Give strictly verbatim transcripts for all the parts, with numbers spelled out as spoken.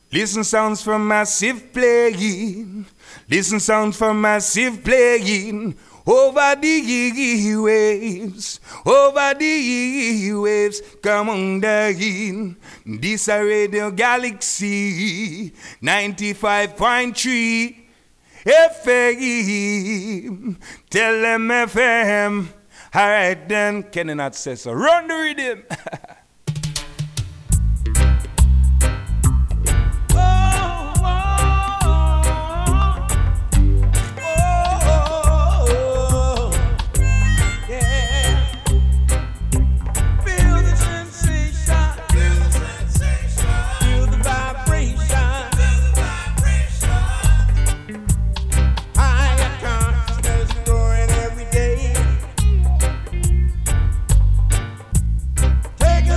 Listen sounds from massive playing. Listen sounds from massive playing. Over the waves, over the waves, come on down. This a Radio Galaxy ninety-five point three F M. Tell them F M. All right then, Kenny not say so. Run the rhythm. Take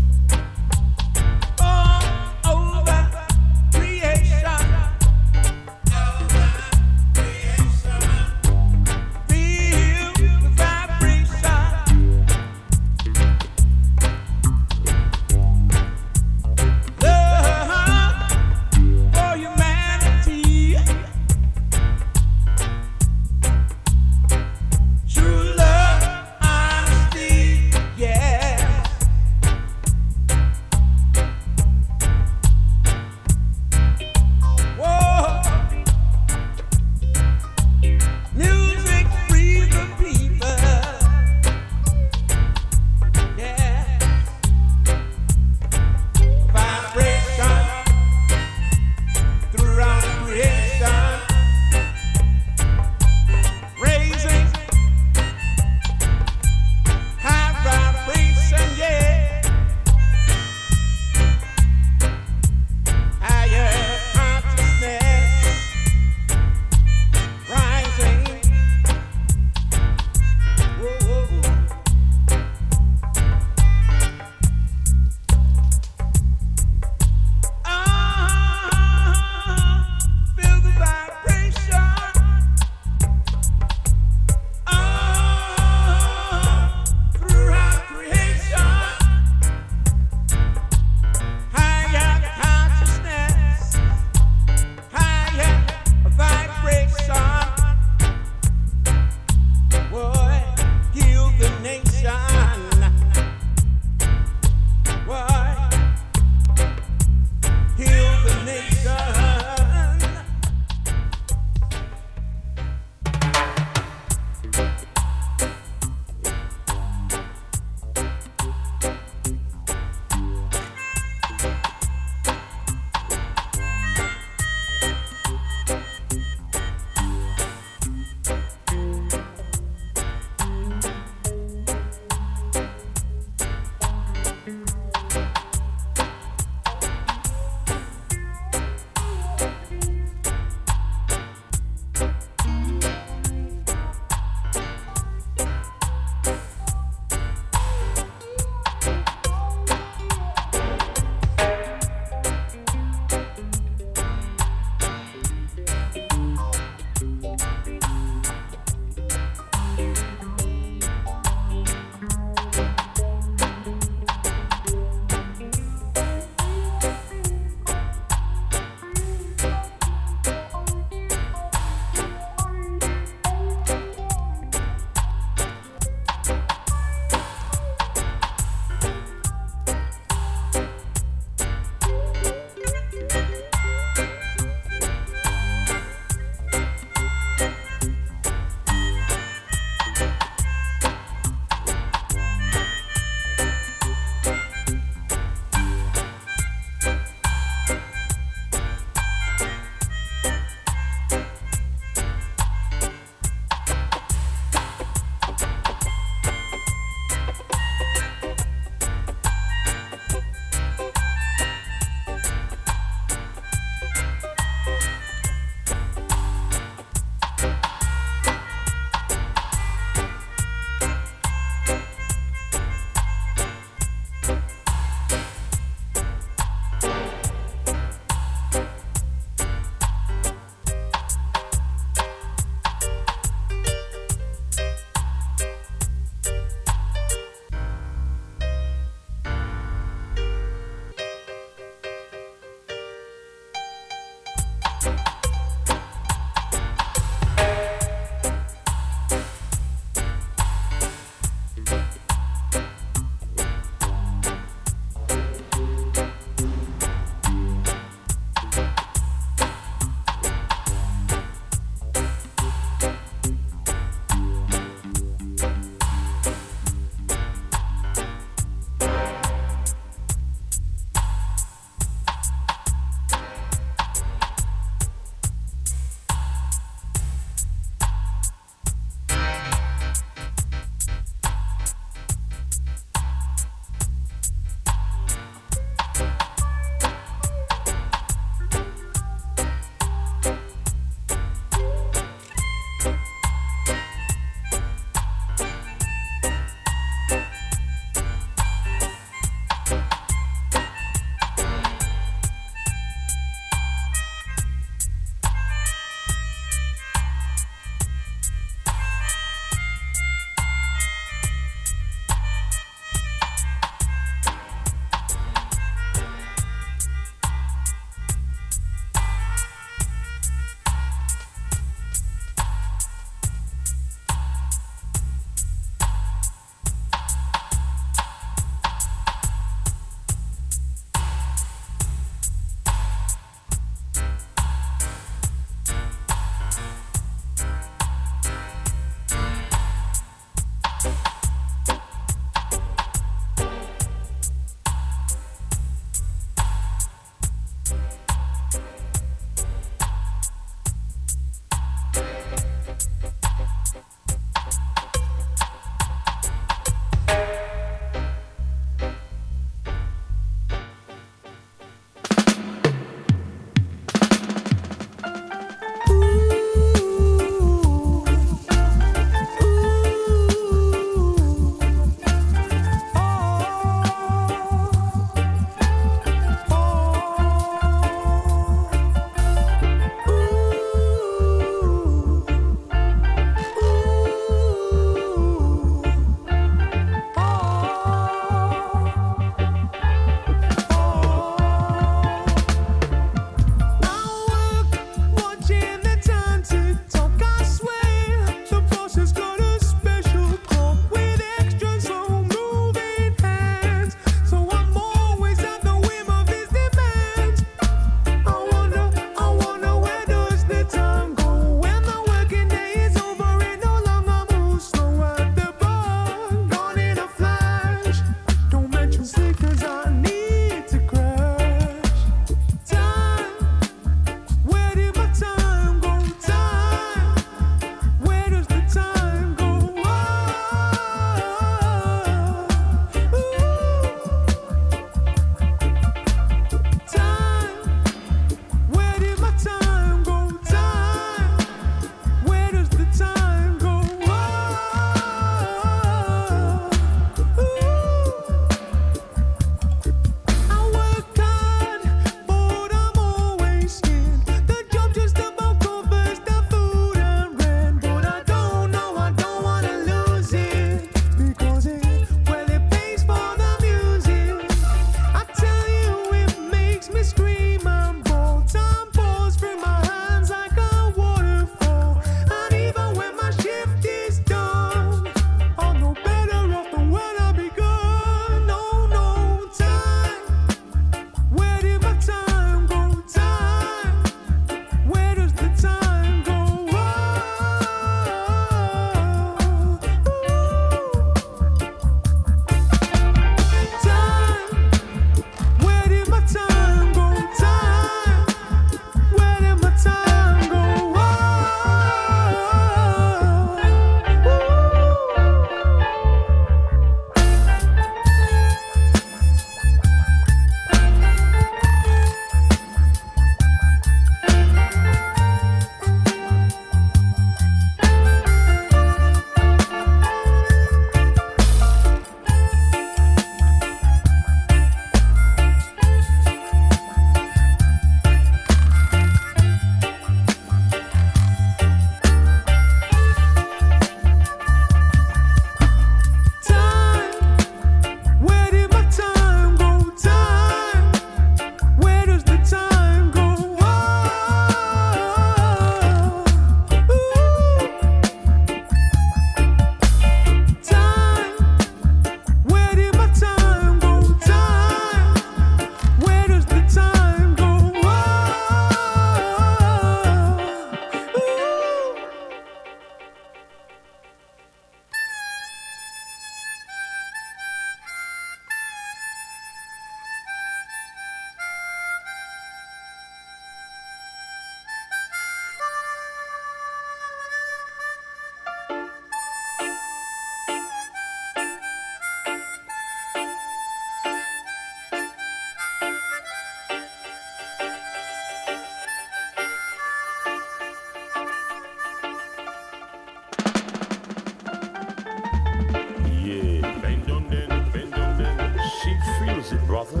brother.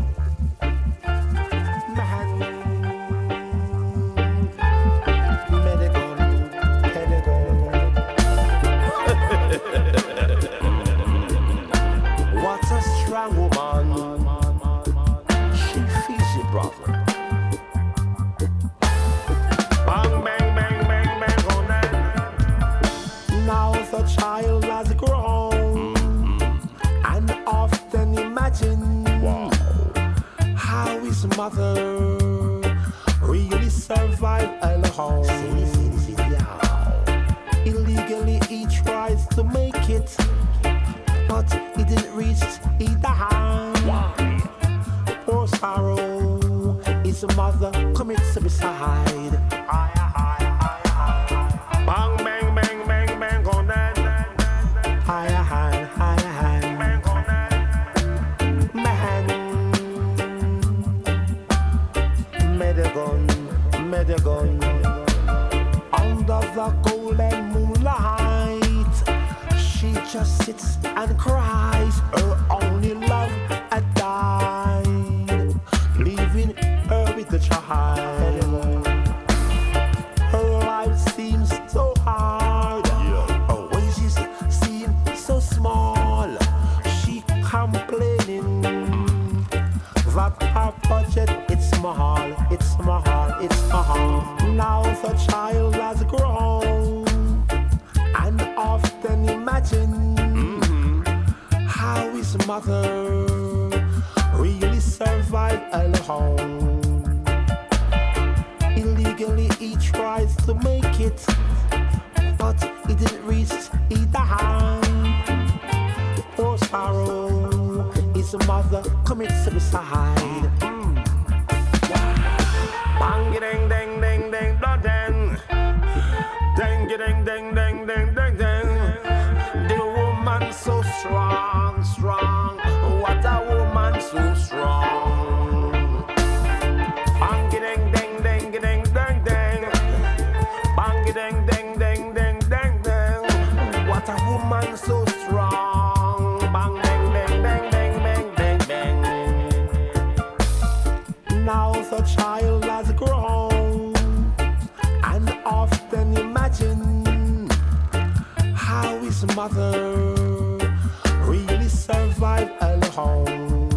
Man, medical, medical. What a strong woman. She feeds you, brother. Bang, bang, bang, bang, bang on that. Now the child has grown, and often imagine wow. how his mother really survived alone. Illegally he tries to make it, but he didn't reach either hand. Poor sorrow, his mother commits suicide. Bang, bang, bang, bang, bang on that. Higher hand, higher hand. Bang on that. Man. Medigun, medigun. Under the golden moonlight, she just sits and cries. Her only love had died, leaving her with the child. Her life seems so hard. Her wages seem so small. She complaining that her budget it's small, it's small, it's small. Now the child has grown, and often imagine mm-hmm. how his mother really survived alone. Illegally he tries to make it, but he didn't reach either hand. Poor sorrow, his mother commits suicide. Mm. Bang ding ding ding ding ding ding, ding ding ding ding ding ding ding. The woman so strong, strong. What a woman so strong. Bang ding ding ding ding ding ding, bang ding ding ding ding ding ding. What a woman so strong. Bang ding ding ding ding ding ding ding. Now the child has grown, and often imagine how his mother really survived alone.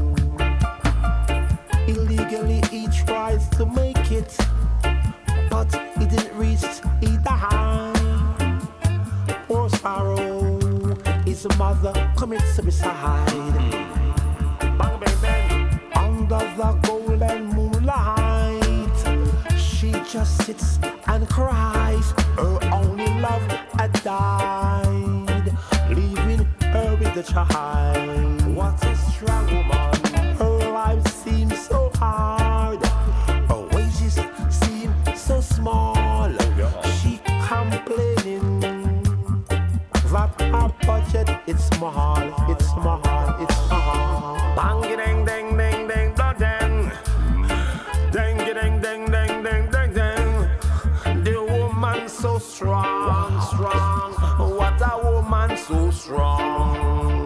Illegally he tries to make it, but he didn't reach either hand. Poor sorrow, his mother commits suicide. Bang, bang, bang. Under the golden moonlight, she just sits and cries. Her only love had died, leaving her with the child. What a strong woman. Her life seems so hard. Her wages seem so small. She complaining that her budget it's small, it's small, it's small. Bang ding ding ding ding ding, ding ding ding ding ding ding ding. The woman so strong, strong. What a woman so strong.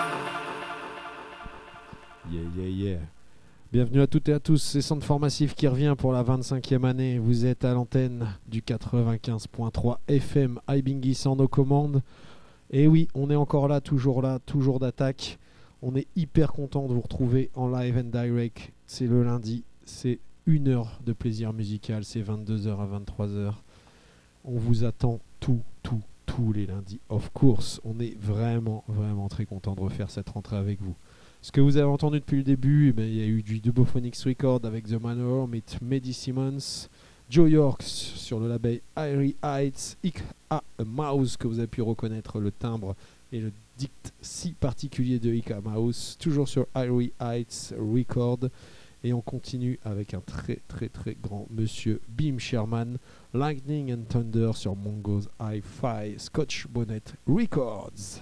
Yeah, yeah, yeah. Bienvenue à toutes et à tous, c'est Soundform Massive qui revient pour la vingt-cinquième année. Vous êtes à l'antenne du quatre-vingt-quinze point trois F M, iBingy sans nos commandes. Et oui, on est encore là, toujours là, toujours d'attaque. On est hyper content de vous retrouver en live and direct. C'est le lundi, c'est une heure de plaisir musical, c'est vingt-deux heures à vingt-trois heures. On vous attend tout, tout, tous les lundis, of course. On est vraiment, vraiment très content de refaire cette rentrée avec vous. Ce que vous avez entendu depuis le début, eh bien, il y a eu du Dubophonics Record avec The Manor, with Mehdi Simmons, Joe Yorks sur le label Irie Heights, Ik A Mouse, que vous avez pu reconnaître le timbre et le dicte si particulier de Ik A Mouse, toujours sur Irie Heights Record. Et on continue avec un très très très grand monsieur Beam Sherman, Lightning and Thunder sur Mongo's Hi-Fi Scotch Bonnet Records.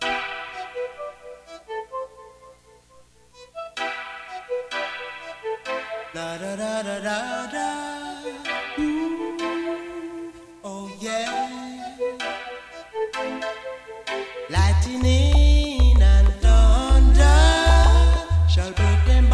Da da da da da da. Ooh, oh yeah. Lightning and thunder shall break them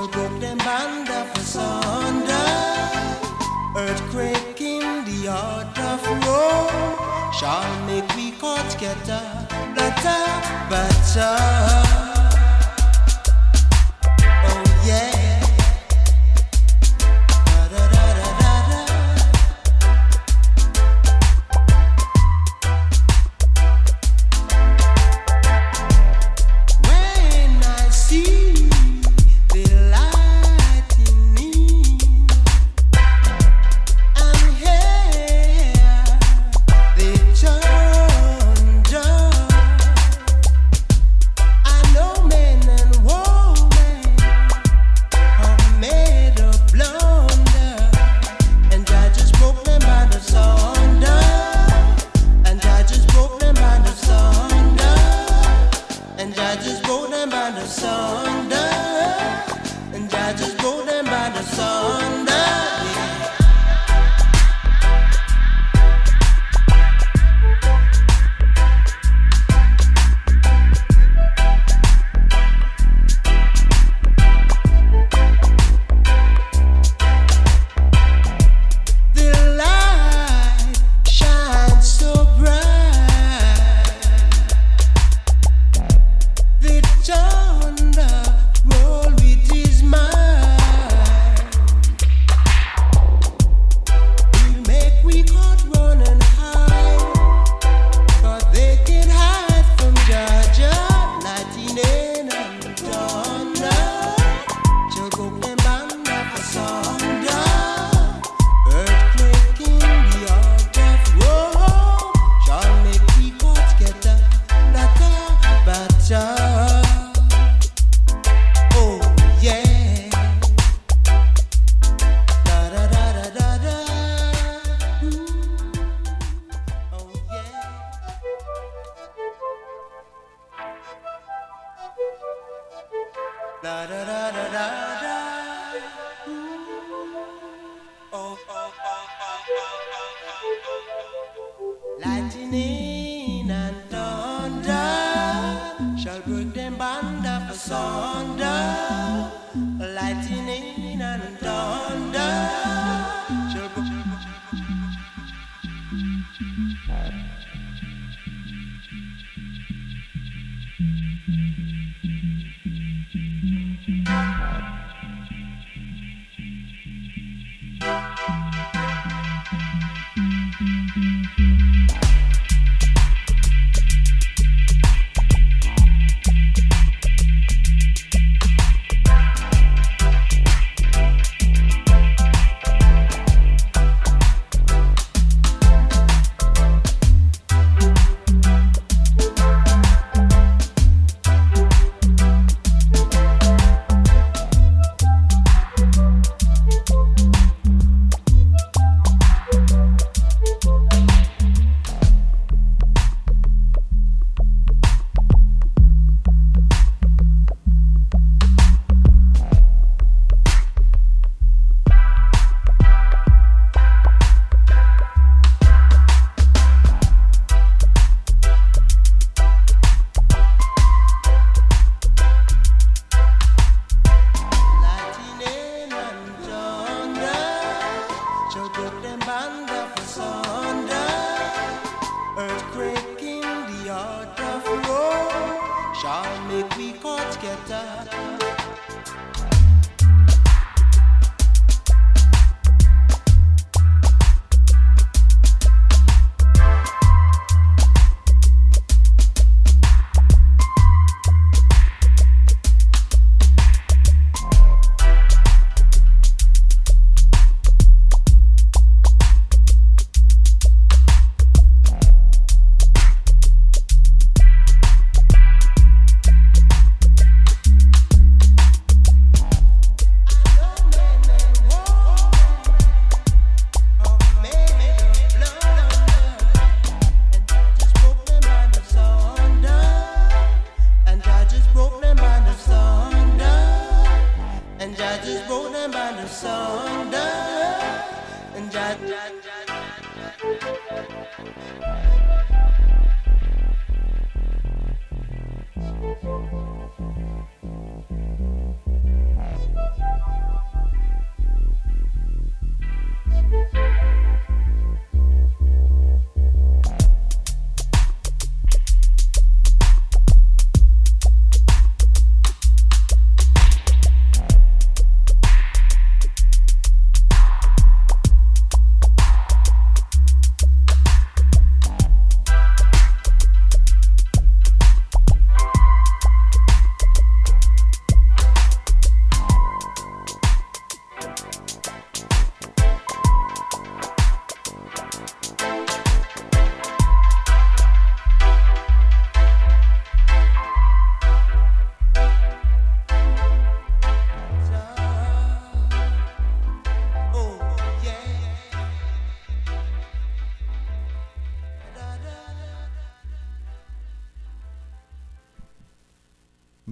shall broke them band of asunder. Earthquake in the heart of Rome shall make we caught scatter, better, better. Oh yeah.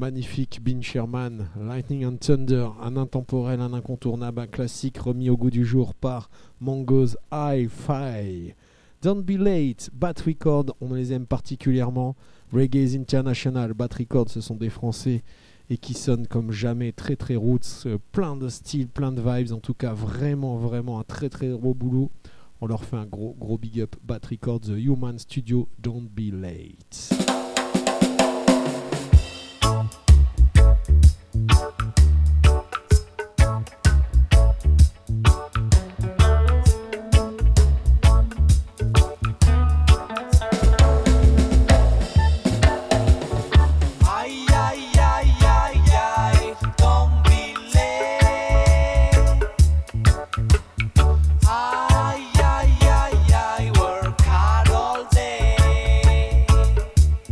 magnifique Ben Sherman, Lightning and Thunder, un intemporel, un incontournable, un classique remis au goût du jour par Mongo's Hi-Fi. Don't Be Late, Bat Record, on les aime particulièrement. Reggae's International, Bat Record, ce sont des Français et qui sonnent comme jamais, très très roots, euh, plein de styles, plein de vibes, en tout cas vraiment vraiment un très très gros boulot. On leur fait un gros gros big up. Bat Record, The Human Studio, Don't Be Late. Ay, ay, ay, ay, work hard all day.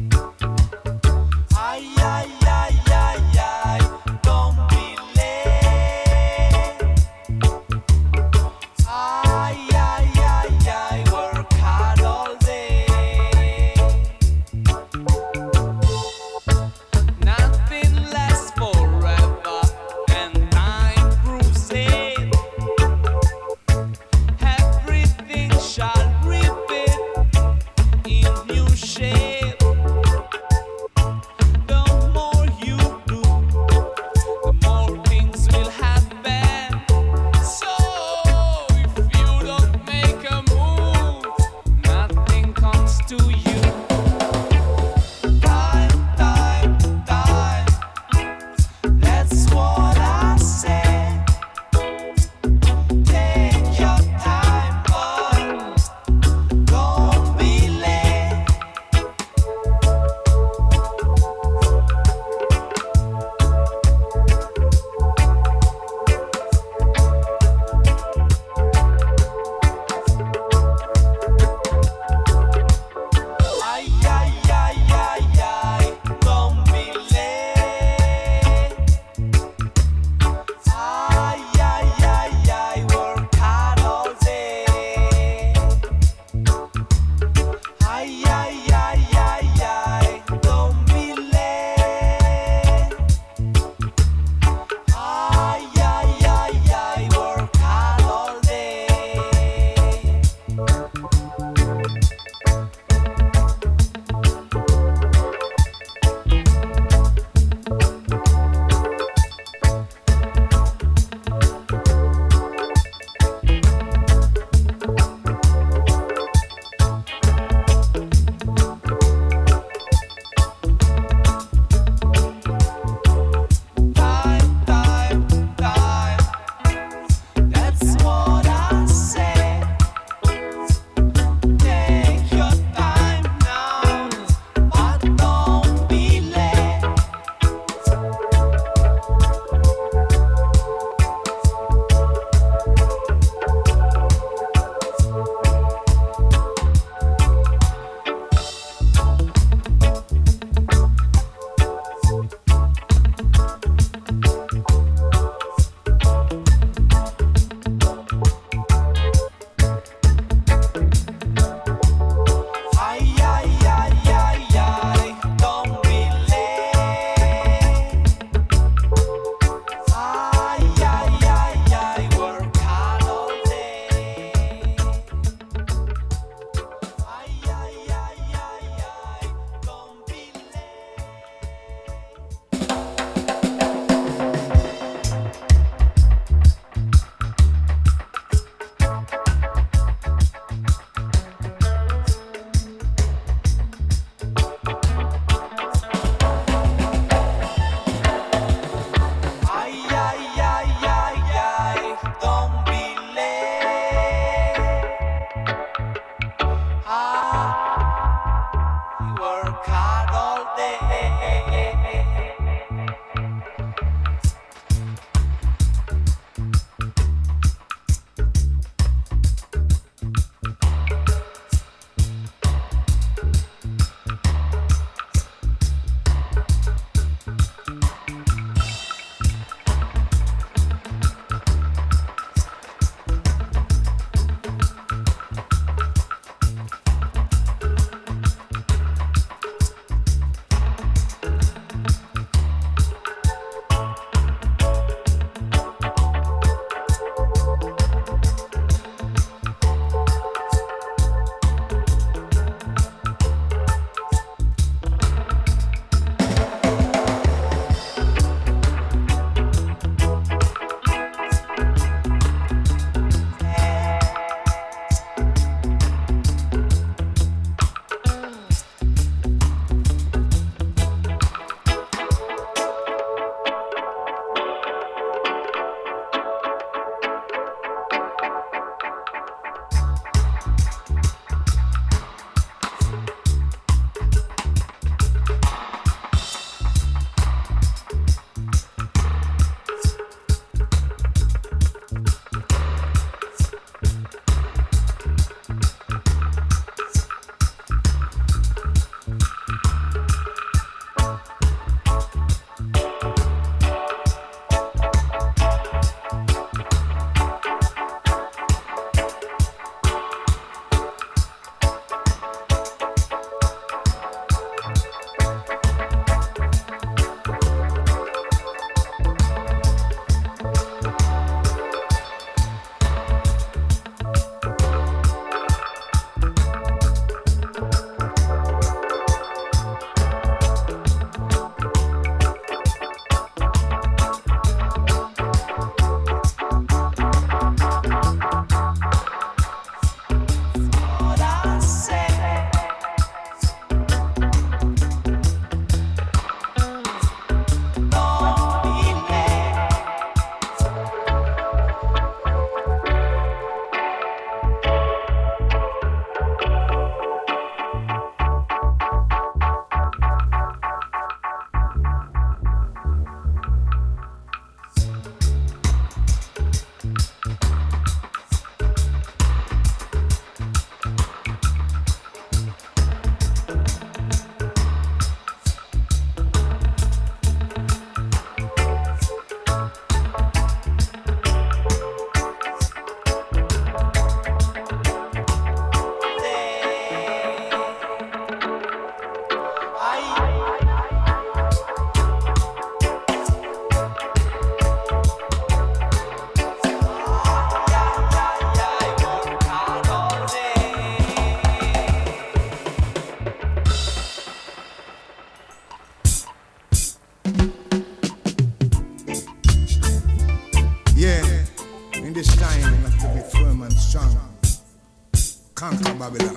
strong. Conquer Babylon.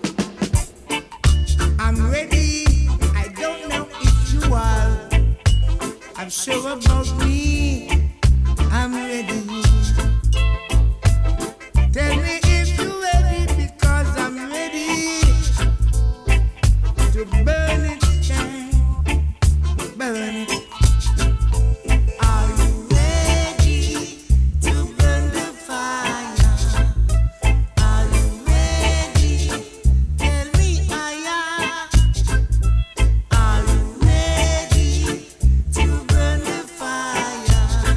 I'm ready. I don't know if you are. I'm sure about me. I'm ready. Tell me if you're ready, because I'm ready to burn it down. Burn it. Are you ready to burn the fire? Are you ready? Tell me I am. Are you ready to burn the fire?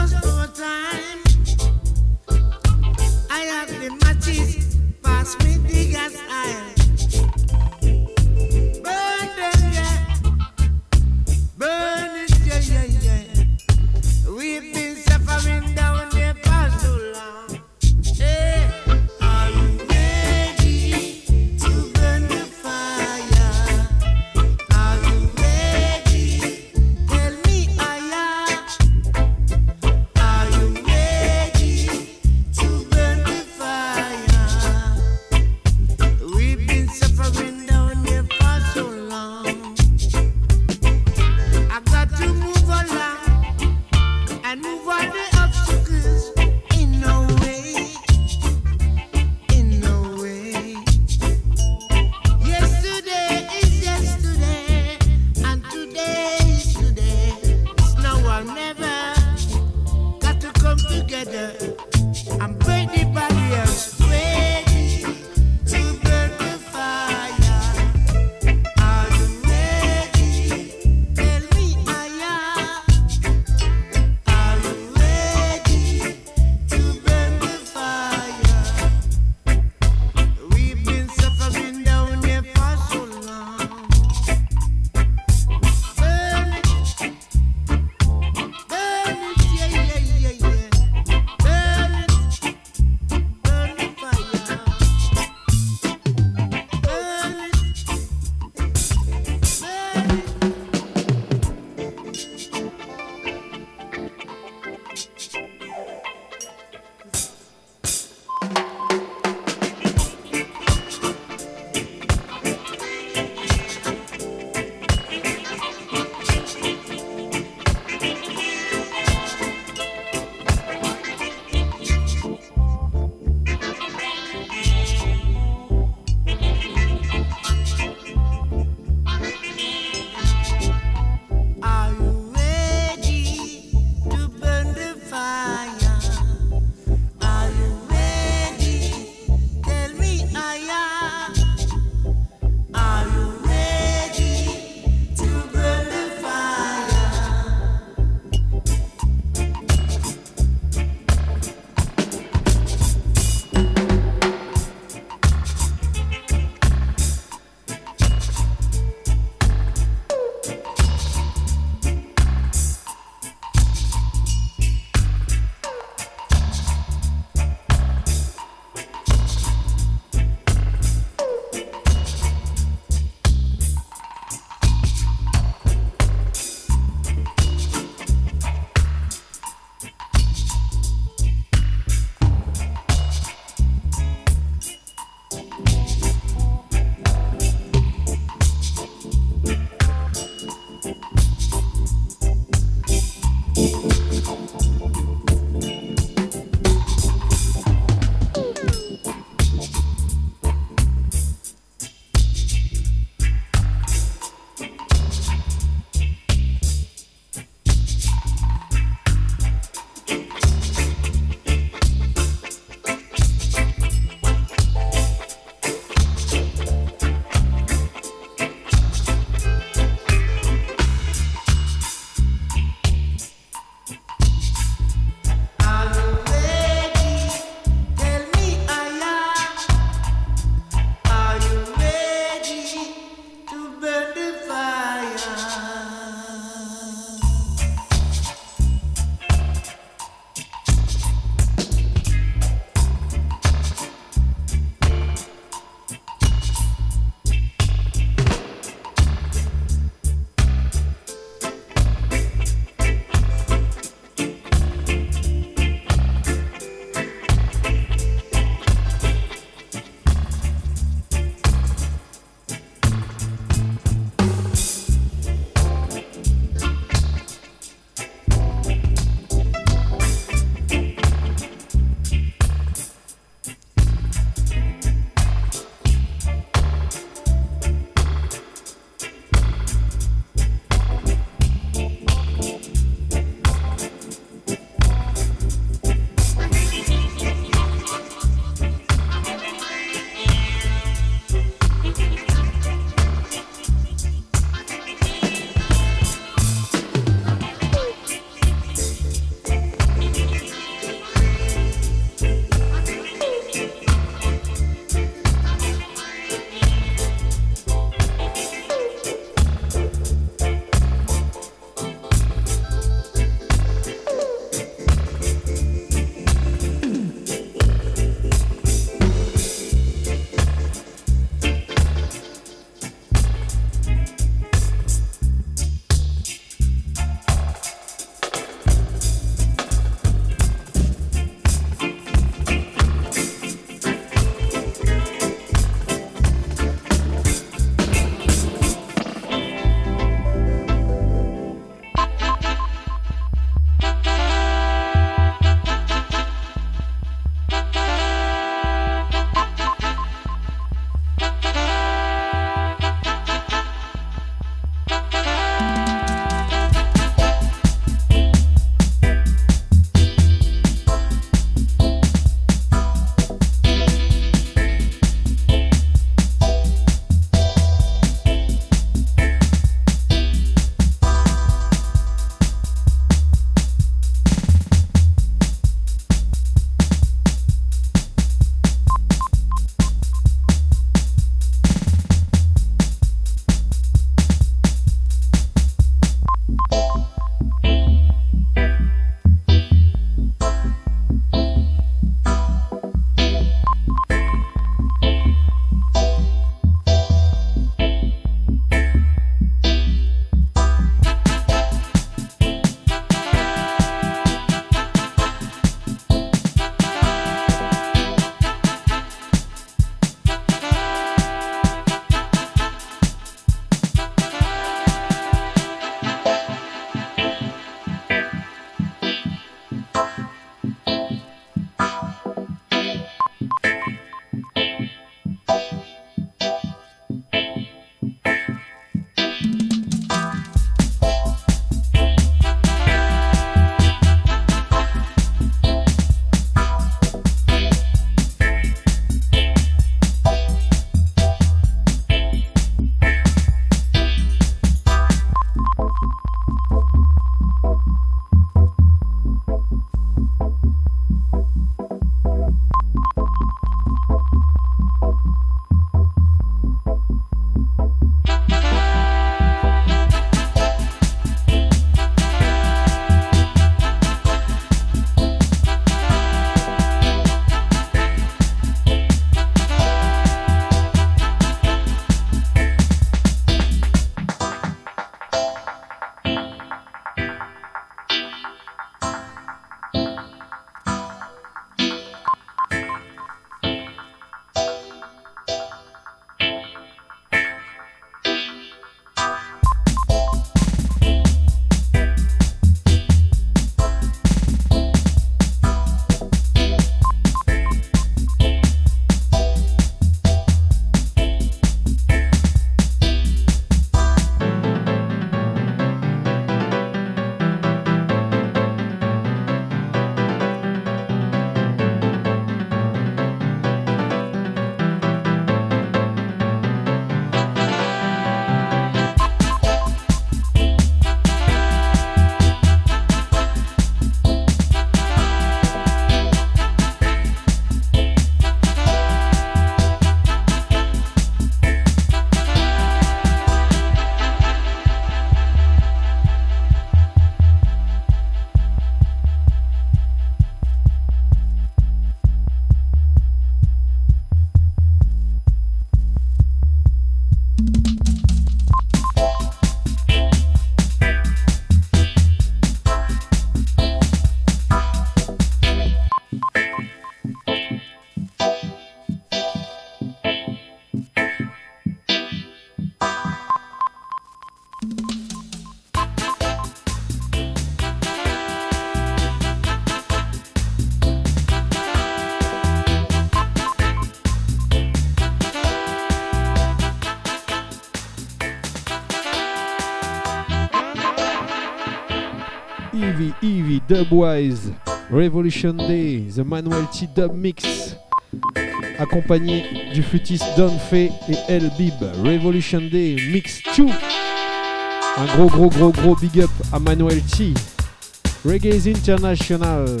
Evie, Evie, Dubwise, Revolution Day, The Manuel T Dub Mix, accompagné du flûtiste Don Fay et El Bib, Revolution Day Mix deux. Un gros gros gros gros big up à Manuel T. Reggae International.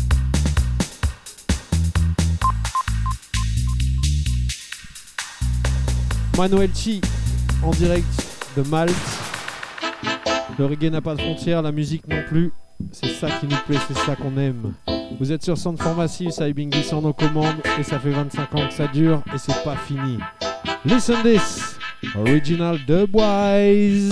Manuel T en direct de Malte. Le reggae n'a pas de frontières, la musique non plus. C'est ça qui nous plaît, c'est ça qu'on aime. Vous êtes sur Sound Massive, c'est Ibingi sans nos commandes et ça fait vingt-cinq ans que ça dure et c'est pas fini. Listen this, original Dubwise.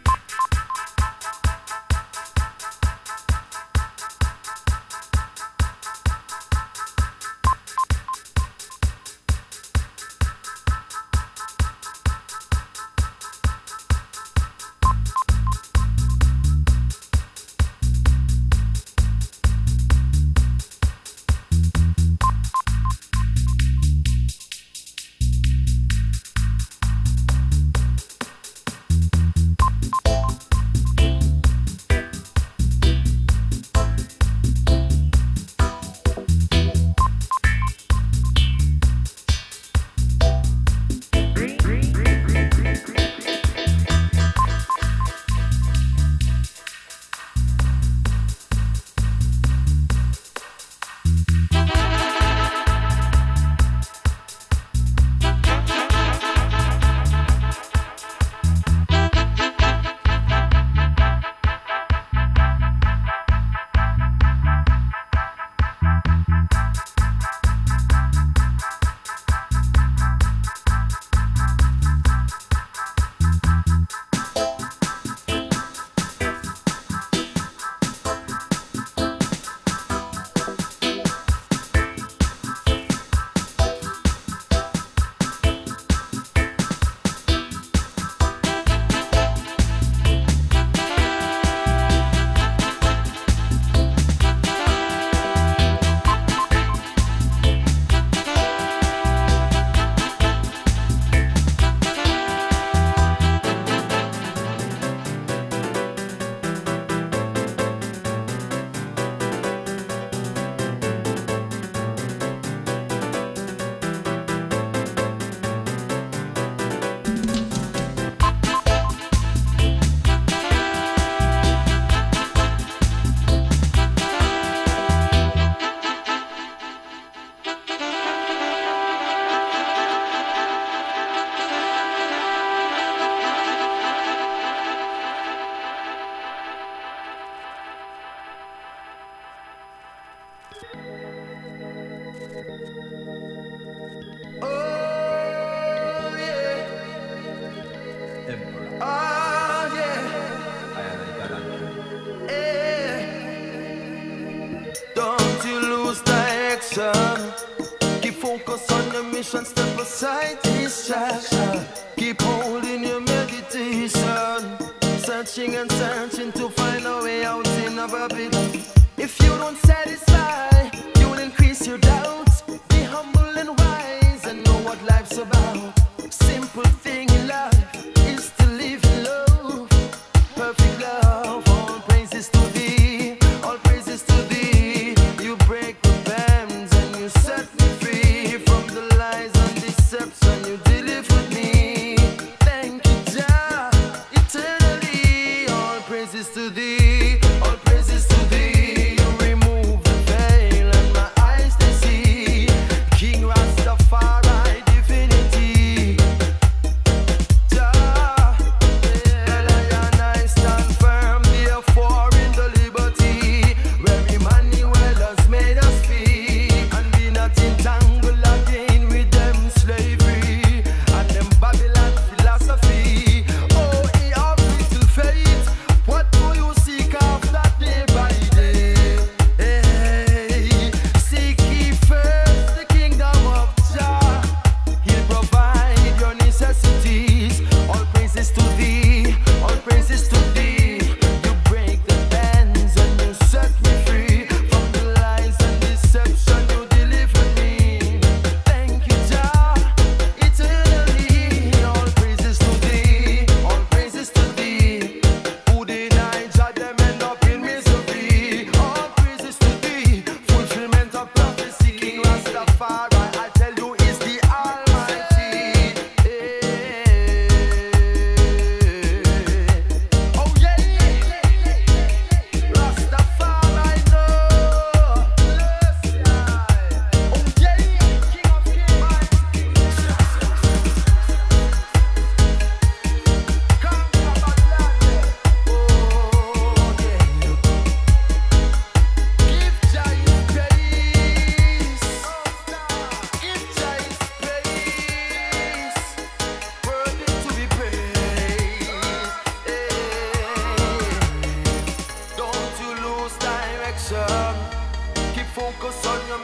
Step aside distraction. Keep holding your meditation. Searching and searching to find a way out in a bit. If you don't satisfy, you'll increase your doubts. Be humble and wise and know what life's about. Simple thing in life is to live in love. Perfect love. All praises to thee. All praises to thee. You break the bands and you set me free from the lies and deception. You delivered me. Thank you, Jah, eternally. All praises to thee. All praises to thee. You remove the veil and my eyes they see. King Rastafari divinity.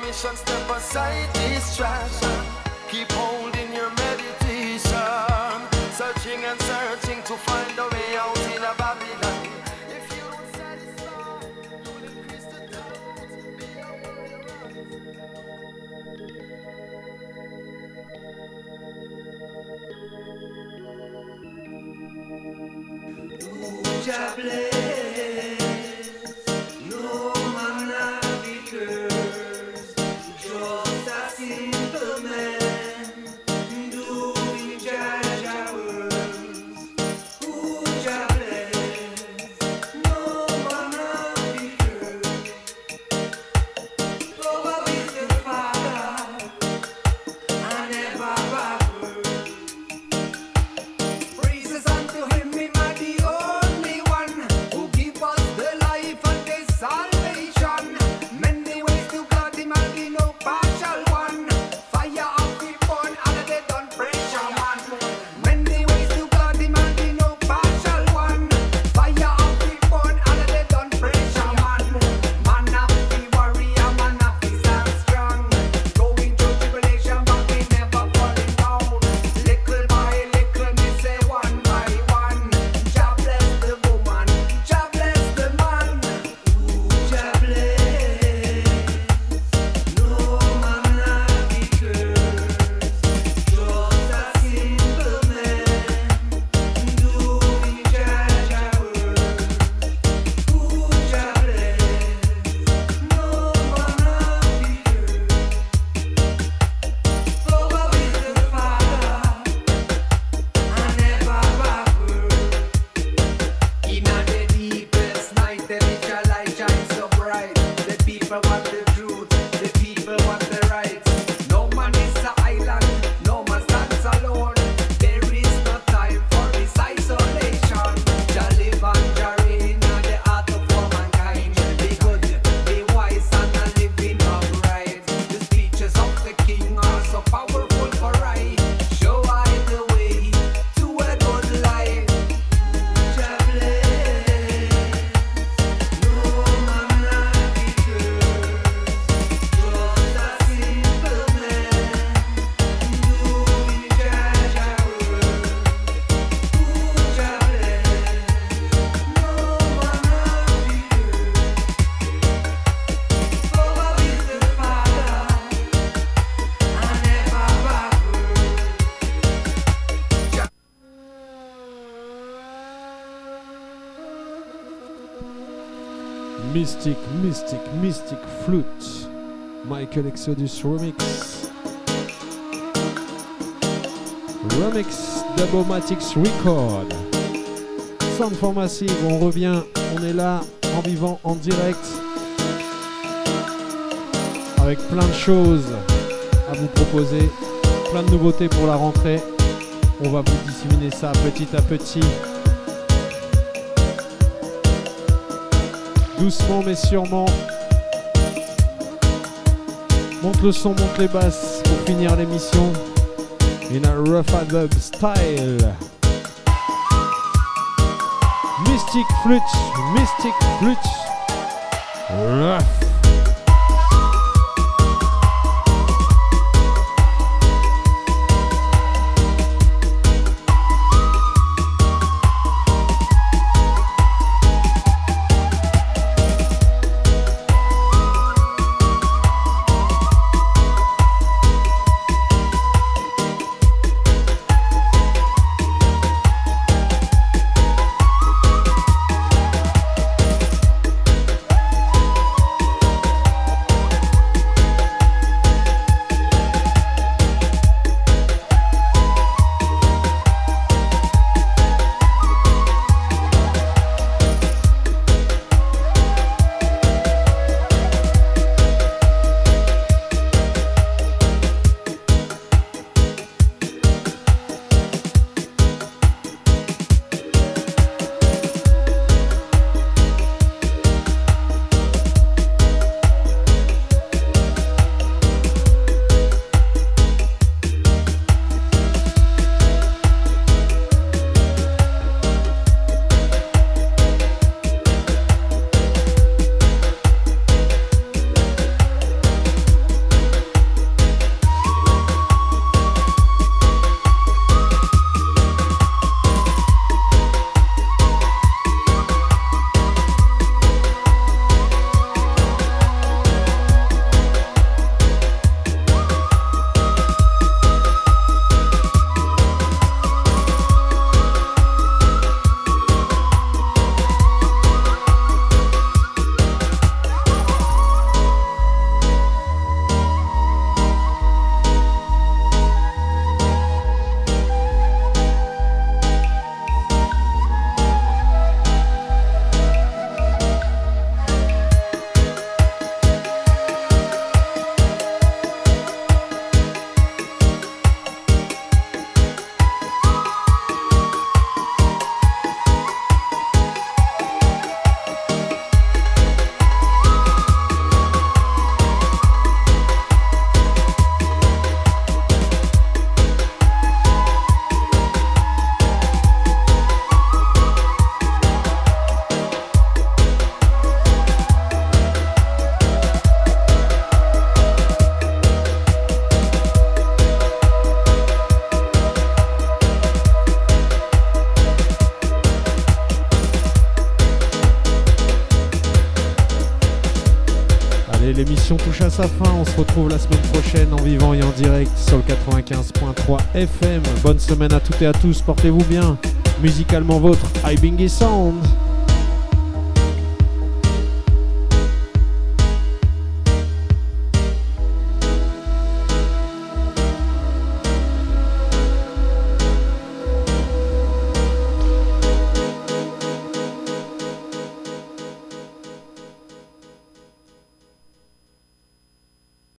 mission, step aside distraction. Keep holding your meditation, searching and searching to find a way out in a Babylon. If you don't satisfy, you'll increase the doubts, be aware. Ooh, Jah bless, no man not be cursed, just a simple man doing Jah Jah works. Ooh, Jah bless, no man not be cursed. Over with the Father and never backward. Praises unto Him, Him are the only one who give us the life and the salvation. Many ways to God, Him and be no partial one. Fire of the born, all of they done pressure man. Many ways to God, Him and be no partial one. Fire of the born, all of they done pressure man. Man of the warrior, man of the stand strong. Going through tribulation, but we never falling down. Little by little, me say one by one. Jah bless the woman, Jah bless the man. Ooh, Jah bless, no man not be cursed. Just a simple man doing Jah Jah works. Ooh, Jah bless, no man not be cursed. Over with the Father and never backward. In the deepest night, the visual light shines so bright. The people want the truth, the people want the right. No man is an island, no man stands alone. There is no time for this isolation. Jah live and Jah reign at the heart of womankind. Be good, be wise, and a living upright. The speeches of the King are so powerful for I. Show I the way to a good life. Jah bless, no man not be cursed. Just a simple man doing Jah Jah works. Ooh, Jah bless, no man not be cursed. Over with the Father and never backward. Mystic, Mystic, Mystic Flute. Michael Exodus Remix. Remix d'Abomatics Record. Sound for Massive, on revient, on est là, en vivant, en direct. Avec plein de choses à vous proposer, plein de nouveautés pour la rentrée. On va vous disséminer ça petit à petit. Doucement mais sûrement. Monte le son, monte les basses pour finir l'émission. In a rough adverb style. Mystic Flute, Mystic Flute. Rough. touche à sa fin. On se retrouve la semaine prochaine en vivant et en direct sur le quatre-vingt-quinze point trois F M. Bonne semaine à toutes et à tous. Portez-vous bien. Musicalement vôtre, Ibingi Sound.